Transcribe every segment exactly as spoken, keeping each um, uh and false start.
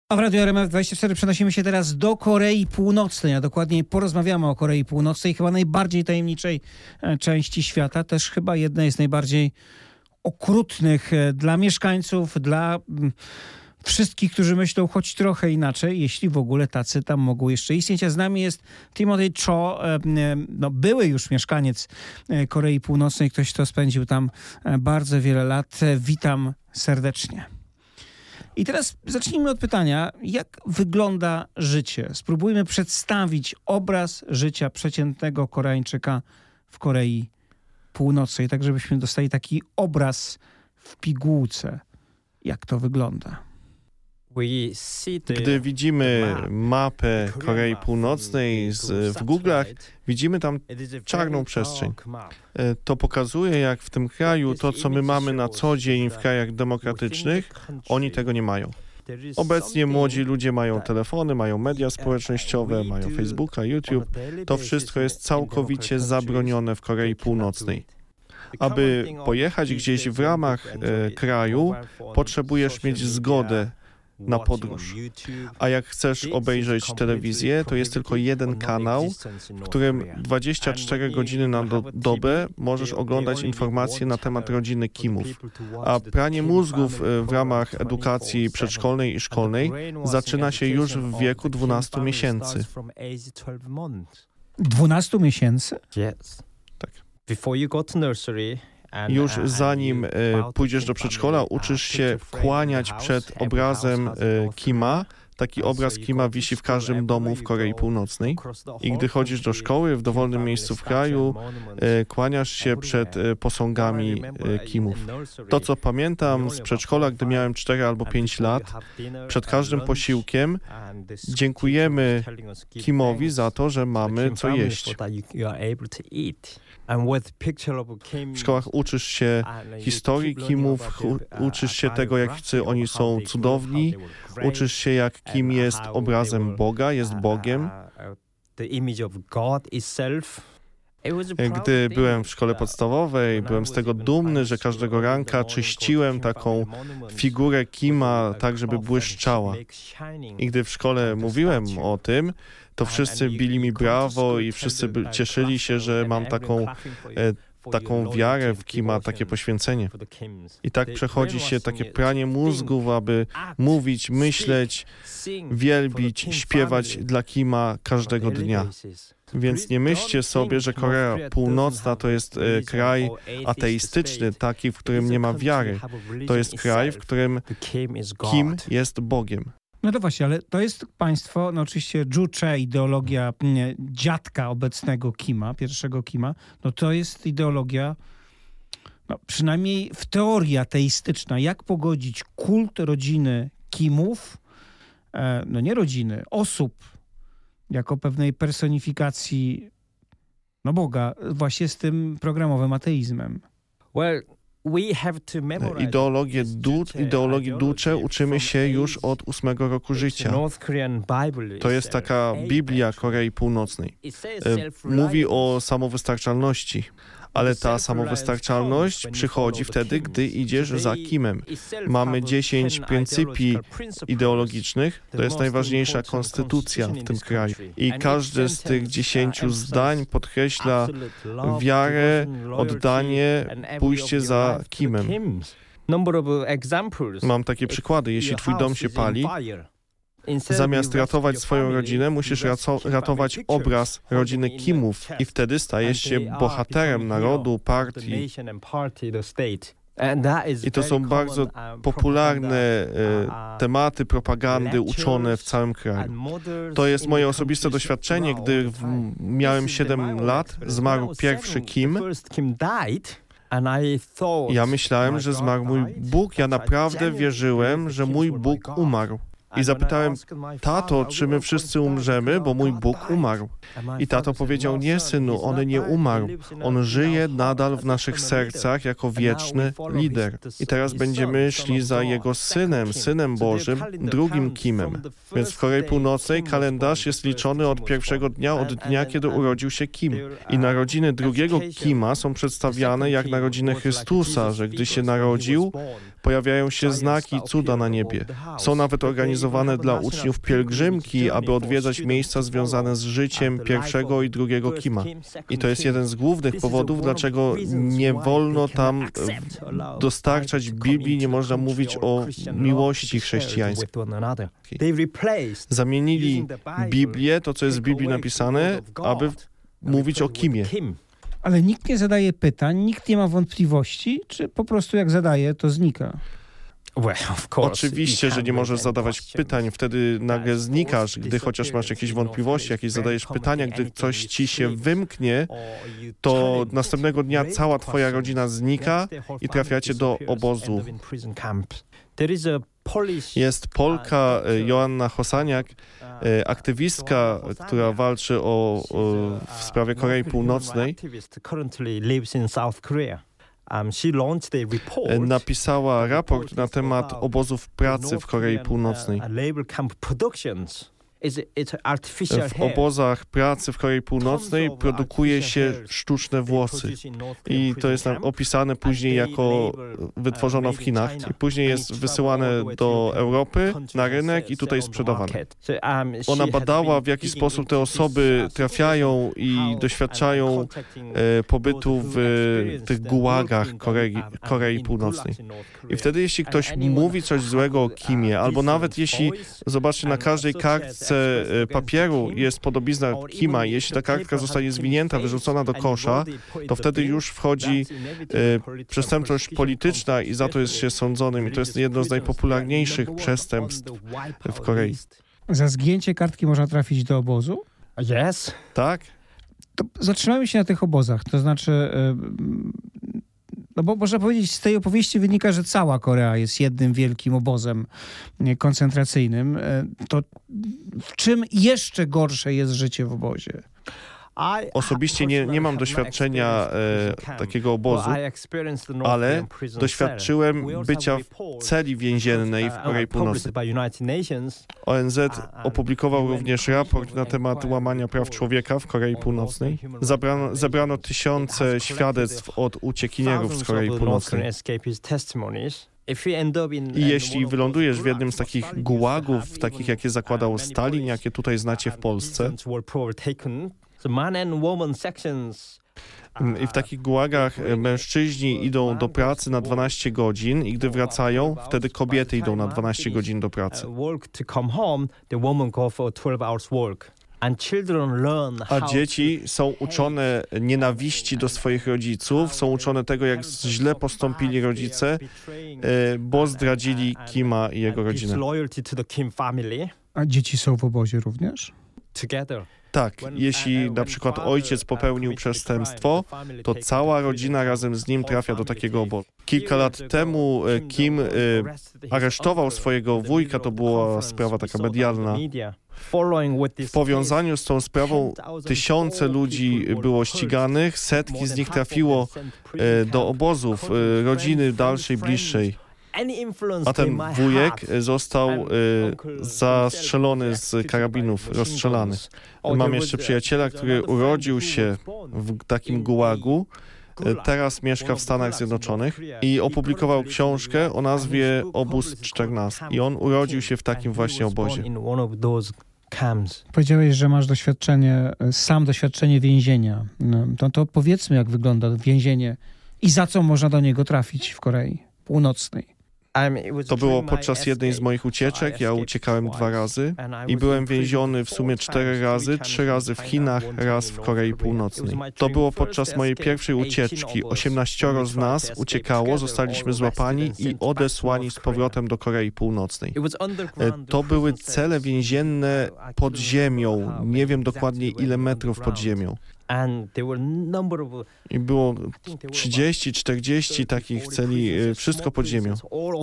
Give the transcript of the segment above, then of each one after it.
A w Radiu R M F dwadzieścia cztery przenosimy się teraz do Korei Północnej, a dokładniej porozmawiamy o Korei Północnej, chyba najbardziej tajemniczej części świata, też chyba jednej z najbardziej okrutnych dla mieszkańców, dla wszystkich, którzy myślą choć trochę inaczej, jeśli w ogóle tacy tam mogą jeszcze istnieć. A z nami jest Timothy Cho, no, były już mieszkaniec Korei Północnej, ktoś, kto spędził tam bardzo wiele lat. Witam serdecznie. I teraz zacznijmy od pytania, jak wygląda życie? Spróbujmy przedstawić obraz życia przeciętnego Koreańczyka w Korei Północnej, tak żebyśmy dostali taki obraz w pigułce, jak to wygląda. Gdy widzimy mapę Korei Północnej z, w Google'ach, widzimy tam czarną przestrzeń. To pokazuje, jak w tym kraju to, co my mamy na co dzień w krajach demokratycznych, oni tego nie mają. Obecnie młodzi ludzie mają telefony, mają media społecznościowe, mają Facebooka, YouTube. To wszystko jest całkowicie zabronione w Korei Północnej. Aby pojechać gdzieś w ramach e, kraju, potrzebujesz mieć zgodę na podróż. A jak chcesz obejrzeć telewizję, to jest tylko jeden kanał, w którym dwadzieścia cztery godziny na do dobę możesz oglądać informacje na temat rodziny Kimów. A pranie mózgów w ramach edukacji przedszkolnej i szkolnej zaczyna się już w wieku dwunastu miesięcy. dwunastu miesięcy? Tak. Before you go to nursery, Już zanim e, pójdziesz do przedszkola, uczysz się kłaniać przed obrazem e, Kima. Taki obraz Kima wisi w każdym domu w Korei Północnej. I gdy chodzisz do szkoły w dowolnym miejscu w kraju, e, kłaniasz się przed e, posągami e, Kimów. To, co pamiętam z przedszkola, gdy miałem cztery albo pięć lat, przed każdym posiłkiem dziękujemy Kimowi za to, że mamy co jeść. W szkołach uczysz się historii Kimów, uczysz się tego, jacy oni są cudowni, uczysz się, jak Kim jest obrazem Boga, jest Bogiem. Gdy byłem w szkole podstawowej, byłem z tego dumny, że każdego ranka czyściłem taką figurę Kima tak, żeby błyszczała. I gdy w szkole mówiłem o tym, to wszyscy bili mi brawo i wszyscy cieszyli się, że mam taką, e, taką wiarę w Kima, takie poświęcenie. I tak przechodzi się takie pranie mózgów, aby mówić, myśleć, wielbić, śpiewać dla Kima każdego dnia. Więc nie myślcie sobie, że Korea Północna to jest e, kraj ateistyczny, taki, w którym nie ma wiary. To jest kraj, w którym Kim jest Bogiem. No to właśnie, ale to jest państwo, no oczywiście Juche, ideologia nie, dziadka obecnego Kima, pierwszego Kima, no to jest ideologia, no przynajmniej w teorii ateistyczna. Jak pogodzić kult rodziny Kimów, e, no nie rodziny, osób, jako pewnej personifikacji, no Boga, właśnie z tym programowym ateizmem? Well, Ideologię du, ideologii Duce uczymy się już od ósmego roku życia. To jest taka Biblia Korei Północnej. Mówi o samowystarczalności. Ale ta samowystarczalność przychodzi wtedy, gdy idziesz za Kimem. Mamy dziesięć pryncypii ideologicznych. To jest najważniejsza konstytucja w tym kraju. I każde z tych dziesięciu zdań podkreśla wiarę, oddanie, pójście za Kimem. Mam takie przykłady. Jeśli twój dom się pali, zamiast ratować swoją rodzinę, musisz ratować obraz rodziny Kimów i wtedy stajesz się bohaterem narodu, partii. I to są bardzo popularne e, tematy propagandy uczone w całym kraju. To jest moje osobiste doświadczenie, gdy w, miałem siedem lat, zmarł pierwszy Kim. Ja myślałem, że zmarł mój Bóg. Ja naprawdę wierzyłem, że mój Bóg umarł. I zapytałem, tato, czy my wszyscy umrzemy, bo mój Bóg umarł. I tato powiedział, nie synu, on nie umarł. On żyje nadal w naszych sercach jako wieczny lider. I teraz będziemy szli za jego synem, synem Bożym, drugim Kimem. Więc w Korei Północnej kalendarz jest liczony od pierwszego dnia, od dnia, kiedy urodził się Kim. I narodziny drugiego Kima są przedstawiane jak narodziny Chrystusa, że gdy się narodził, Pojawiają się znaki i cuda na niebie. Są nawet organizowane dla uczniów pielgrzymki, aby odwiedzać miejsca związane z życiem pierwszego i drugiego Kima. I to jest jeden z głównych powodów, dlaczego nie wolno tam dostarczać Biblii, nie można mówić o miłości chrześcijańskiej. Zamienili Biblię, to co jest w Biblii napisane, aby mówić o Kimie. Ale nikt nie zadaje pytań, nikt nie ma wątpliwości, czy po prostu jak zadaje, to znika? Oczywiście, że nie możesz zadawać pytań, wtedy nagle znikasz, gdy chociaż masz jakieś wątpliwości, jakieś zadajesz pytania, gdy coś ci się wymknie, to następnego dnia cała twoja rodzina znika i trafiacie do obozu. Jest Polka Joanna Hosaniak, aktywistka, która walczy o, o, w sprawie Korei Północnej. Napisała raport na temat obozów pracy w Korei Północnej. W obozach pracy w Korei Północnej produkuje się sztuczne włosy i to jest opisane później jako wytworzono w Chinach i później jest wysyłane do Europy na rynek i tutaj sprzedawane. Ona badała, w jaki sposób te osoby trafiają i doświadczają e, pobytu w tych gułagach Korei, Korei Północnej. I wtedy jeśli ktoś mówi coś złego o Kimie, albo nawet jeśli, zobaczcie, na każdej kartce papieru jest podobizna Kima i jeśli ta kartka zostanie zwinięta, wyrzucona do kosza, to wtedy już wchodzi e, przestępczość polityczna i za to jest się sądzonym. I to jest jedno z najpopularniejszych przestępstw w Korei. Za zgięcie kartki można trafić do obozu? Yes. Tak? To zatrzymajmy się na tych obozach. To znaczy... Yy... No bo można powiedzieć, z tej opowieści wynika, że cała Korea jest jednym wielkim obozem koncentracyjnym. To w czym jeszcze gorsze jest życie w obozie? Osobiście nie, nie mam doświadczenia e, takiego obozu, ale doświadczyłem bycia w celi więziennej w Korei Północnej. O N Z opublikował również raport na temat łamania praw człowieka w Korei Północnej. Zabrano, zebrano tysiące świadectw od uciekinierów z Korei Północnej. I jeśli wylądujesz w jednym z takich gułagów, takich jakie zakładał Stalin, jakie tutaj znacie w Polsce, i w takich gułagach mężczyźni idą do pracy na dwanaście godzin i gdy wracają, wtedy kobiety idą na dwanaście godzin do pracy. A dzieci są uczone nienawiści do swoich rodziców, są uczone tego, jak źle postąpili rodzice, bo zdradzili Kima i jego rodzinę. A dzieci są w obozie również? Tak, jeśli na przykład ojciec popełnił przestępstwo, to cała rodzina razem z nim trafia do takiego obozu. Kilka lat temu Kim aresztował swojego wujka, to była sprawa taka medialna. W powiązaniu z tą sprawą tysiące ludzi było ściganych, setki z nich trafiło do obozów, rodziny dalszej, bliższej. A ten wujek został y, zastrzelony z karabinów, rozstrzelany. Mam jeszcze przyjaciela, który urodził się w takim gułagu, teraz mieszka w Stanach Zjednoczonych i opublikował książkę o nazwie Obóz czternasty. I on urodził się w takim właśnie obozie. Powiedziałeś, że masz doświadczenie, sam doświadczenie więzienia. To, to powiedzmy, jak wygląda więzienie i za co można do niego trafić w Korei Północnej. To było podczas jednej z moich ucieczek. Ja uciekałem dwa razy i byłem więziony w sumie cztery razy, trzy razy w Chinach, raz w Korei Północnej. To było podczas mojej pierwszej ucieczki. Osiemnaścioro z nas uciekało, zostaliśmy złapani i odesłani z powrotem do Korei Północnej. To były cele więzienne pod ziemią. Nie wiem dokładnie ile metrów pod ziemią. I było trzydzieści czterdzieści takich celi, wszystko pod ziemią.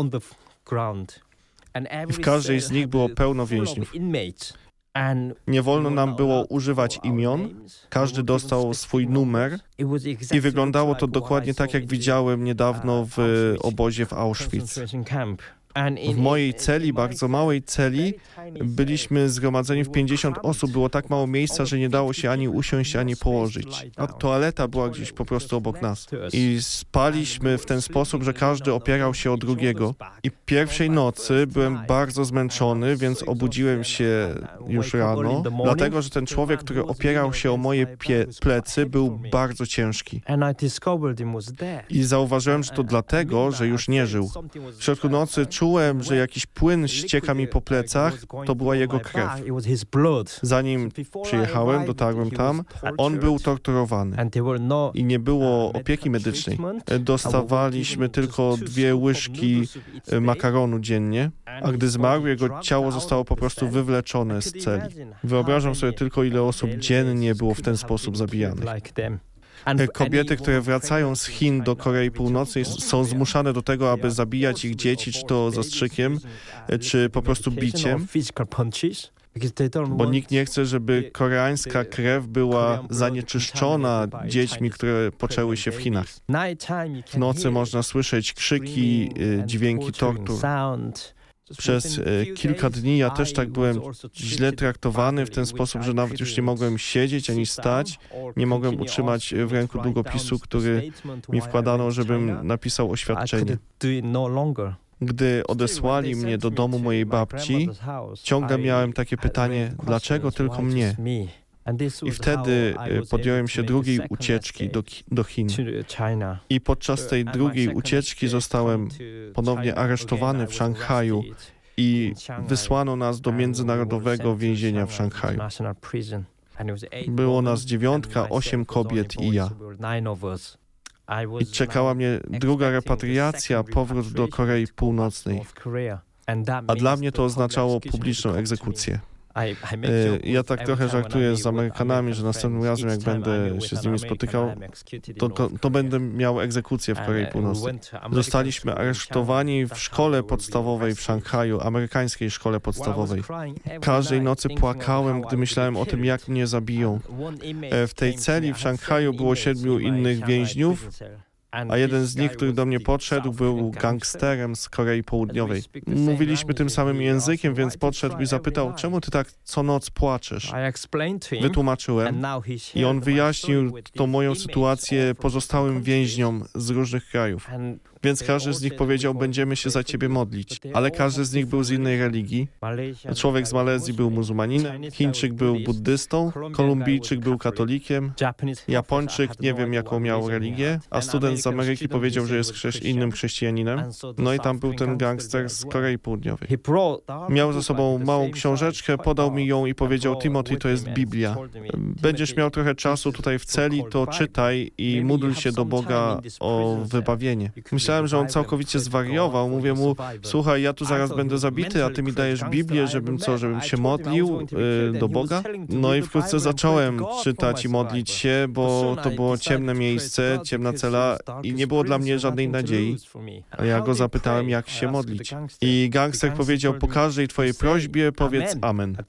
I w każdej z nich było pełno więźniów. Nie wolno nam było używać imion, każdy dostał swój numer i wyglądało to dokładnie tak, jak widziałem niedawno w obozie w Auschwitz. W mojej celi, bardzo małej celi, byliśmy zgromadzeni w pięćdziesiąt osób. Było tak mało miejsca, że nie dało się ani usiąść, ani położyć. A toaleta była gdzieś po prostu obok nas. I spaliśmy w ten sposób, że każdy opierał się o drugiego. I pierwszej nocy byłem bardzo zmęczony, więc obudziłem się już rano, dlatego, że ten człowiek, który opierał się o moje pie- plecy, był bardzo ciężki. I zauważyłem, że to dlatego, że już nie żył. W środku nocy czułem, że jakiś płyn ścieka mi po plecach, to była jego krew. Zanim przyjechałem, dotarłem tam, on był torturowany i nie było opieki medycznej. Dostawaliśmy tylko dwie łyżki makaronu dziennie, a gdy zmarł, jego ciało zostało po prostu wywleczone z celi. Wyobrażam sobie tylko, ile osób dziennie było w ten sposób zabijanych. Kobiety, które wracają z Chin do Korei Północnej, są zmuszane do tego, aby zabijać ich dzieci, czy to zastrzykiem, czy po prostu biciem, bo nikt nie chce, żeby koreańska krew była zanieczyszczona dziećmi, które poczęły się w Chinach. W nocy można słyszeć krzyki, dźwięki tortur. Przez e, kilka dni ja też tak byłem źle traktowany w ten sposób, że nawet już nie mogłem siedzieć ani stać, nie mogłem utrzymać w ręku długopisu, który mi wkładano, żebym napisał oświadczenie. Gdy odesłali mnie do domu mojej babci, ciągle miałem takie pytanie, dlaczego tylko mnie? I wtedy podjąłem się drugiej ucieczki do, do Chin. I podczas tej drugiej ucieczki zostałem ponownie aresztowany w Szanghaju i wysłano nas do międzynarodowego więzienia w Szanghaju. Było nas dziewiątka, osiem kobiet i ja. I czekała mnie druga repatriacja, powrót do Korei Północnej. A dla mnie to oznaczało publiczną egzekucję. Ja tak trochę żartuję z Amerykanami, że następnym razem, jak będę się z nimi spotykał, to, to, to będę miał egzekucję w Korei Północnej. Zostaliśmy aresztowani w szkole podstawowej w Szanghaju, amerykańskiej szkole podstawowej. Każdej nocy płakałem, gdy myślałem o tym, jak mnie zabiją. W tej celi w Szanghaju było siedmiu innych więźniów, a jeden z nich, który do mnie podszedł, był gangsterem z Korei Południowej. Mówiliśmy tym samym językiem, więc podszedł i zapytał, czemu ty tak co noc płaczesz? Wytłumaczyłem i on wyjaśnił tą moją sytuację pozostałym więźniom z różnych krajów. Więc każdy z nich powiedział, będziemy się za ciebie modlić. Ale każdy z nich był z innej religii. Człowiek z Malezji był muzułmaninem, Chińczyk był buddystą, Kolumbijczyk był katolikiem, Japończyk nie wiem jaką miał religię, a student z Ameryki powiedział, że jest chrześ- innym chrześcijaninem. No i tam był ten gangster z Korei Południowej. Miał ze sobą małą książeczkę, podał mi ją i powiedział, Timothy, to jest Biblia. Będziesz miał trochę czasu tutaj w celi, to czytaj i módl się do Boga o wybawienie. Myślałem, że on całkowicie zwariował. Mówię mu, słuchaj, ja tu zaraz będę zabity, a ty mi dajesz Biblię, żebym co, żebym się modlił y, do Boga? No i wkrótce zacząłem czytać i modlić się, bo to było ciemne miejsce, ciemna cela i nie było dla mnie żadnej nadziei. A ja go zapytałem, jak się modlić. I gangster powiedział, po każdej twojej prośbie powiedz amen.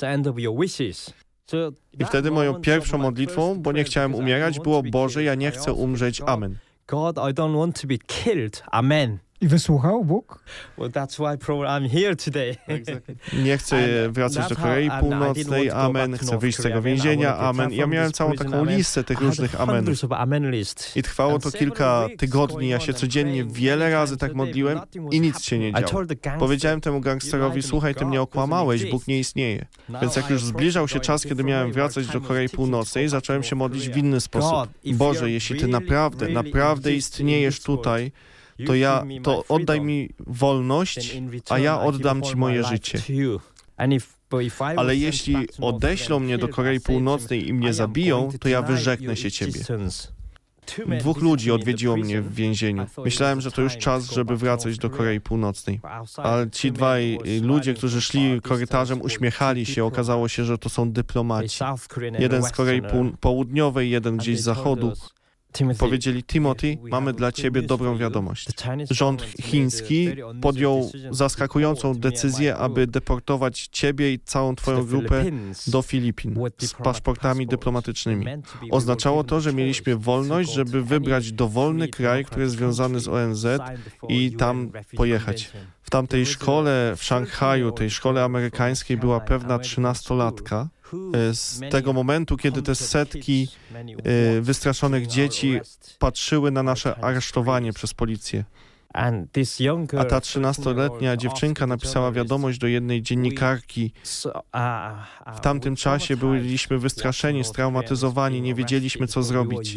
I wtedy moją pierwszą modlitwą, bo nie chciałem umierać, było, Boże, ja nie chcę umrzeć, amen. God, I don't want to be killed. Amen. I wysłuchał Bóg? Well, that's why I'm here today. Nie chcę wracać do Korei Północnej, amen. Chcę wyjść z tego więzienia, amen. Ja miałem całą taką listę tych różnych amenów. I trwało to kilka tygodni. Ja się codziennie wiele razy tak modliłem i nic się nie działo. Powiedziałem temu gangsterowi, słuchaj, ty mnie okłamałeś, Bóg nie istnieje. Więc jak już zbliżał się czas, kiedy miałem wracać do Korei Północnej, zacząłem się modlić w inny sposób. Boże, jeśli ty naprawdę, naprawdę istniejesz tutaj, to ja, to oddaj mi wolność, a ja oddam ci moje życie. Ale jeśli odeślą mnie do Korei Północnej i mnie zabiją, to ja wyrzeknę się ciebie. Dwóch ludzi odwiedziło mnie w więzieniu. Myślałem, że to już czas, żeby wracać do Korei Północnej. Ale ci dwaj ludzie, którzy szli korytarzem, uśmiechali się. Okazało się, że to są dyplomaci. Jeden z Korei Południowej, jeden gdzieś z zachodu. powiedzieli: Timothy, mamy dla ciebie dobrą wiadomość. Rząd chiński podjął zaskakującą decyzję, aby deportować ciebie i całą twoją grupę do Filipin z paszportami dyplomatycznymi. Oznaczało to, że mieliśmy wolność, żeby wybrać dowolny kraj, który jest związany z O N Z i tam pojechać. W tamtej szkole w Szanghaju, tej szkole amerykańskiej, była pewna trzynastolatka. Z tego momentu, kiedy te setki wystraszonych dzieci patrzyły na nasze aresztowanie przez policję. A ta trzynastoletnia dziewczynka napisała wiadomość do jednej dziennikarki. W tamtym czasie byliśmy wystraszeni, straumatyzowani, nie wiedzieliśmy, co zrobić.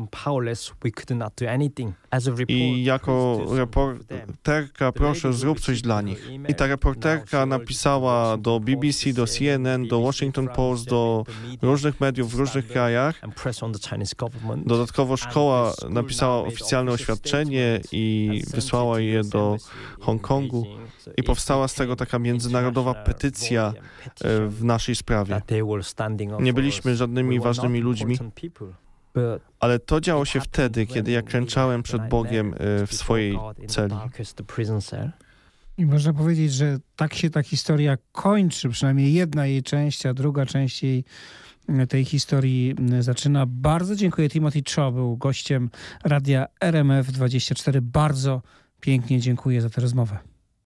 I jako reporterka, proszę, zrób coś dla nich. I ta reporterka napisała do B B C, do C N N, do Washington Post, do różnych mediów w różnych krajach. Dodatkowo szkoła napisała oficjalne oświadczenie i wysłała je do Hongkongu. I powstała z tego taka międzynarodowa petycja w naszej sprawie. Nie byliśmy żadnymi ważnymi ludźmi, ale to działo się wtedy, kiedy ja klęczałem przed Bogiem w swojej celi. I można powiedzieć, że tak się ta historia kończy, przynajmniej jedna jej część, a druga część jej tej historii zaczyna. Bardzo dziękuję. Timothy Cho był gościem radia R M F dwadzieścia cztery. Bardzo pięknie dziękuję za tę rozmowę.